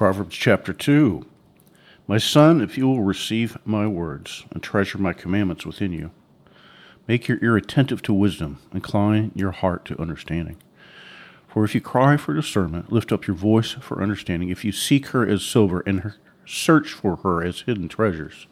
Proverbs chapter 2. My son, if you will receive my words and treasure my commandments within you, make your ear attentive to wisdom, incline your heart to understanding. For if you cry for discernment, lift up your voice for understanding. If you seek her as silver and search for her as hidden treasures,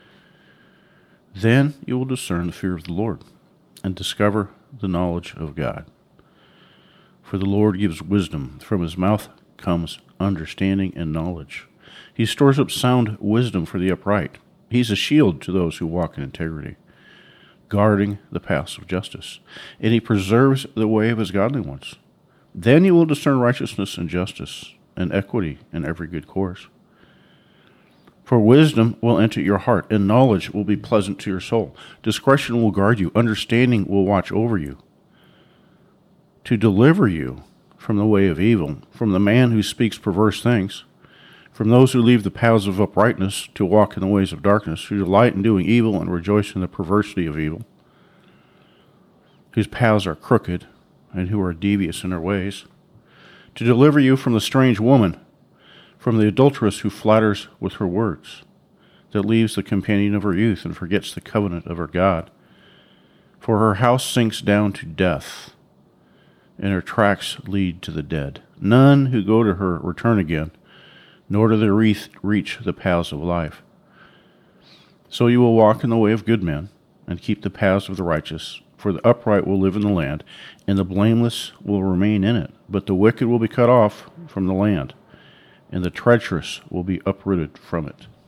then you will discern the fear of the Lord and discover the knowledge of God. For the Lord gives wisdom. From his mouth comes understanding and knowledge. He stores up sound wisdom for the upright. He's a shield to those who walk in integrity, guarding the paths of justice. And he preserves the way of his godly ones. Then you will discern righteousness and justice and equity in every good course. For wisdom will enter your heart, and knowledge will be pleasant to your soul. Discretion will guard you. Understanding will watch over you, to deliver you from the way of evil, from the man who speaks perverse things, from those who leave the paths of uprightness to walk in the ways of darkness, who delight in doing evil and rejoice in the perversity of evil, whose paths are crooked and who are devious in their ways, to deliver you from the strange woman, from the adulteress who flatters with her words, that leaves the companion of her youth and forgets the covenant of her God. For her house sinks down to death, and her tracks lead to the dead. None who go to her return again, nor do they reach the paths of life. So you will walk in the way of good men, and keep the paths of the righteous. For the upright will live in the land, and the blameless will remain in it. But the wicked will be cut off from the land, and the treacherous will be uprooted from it.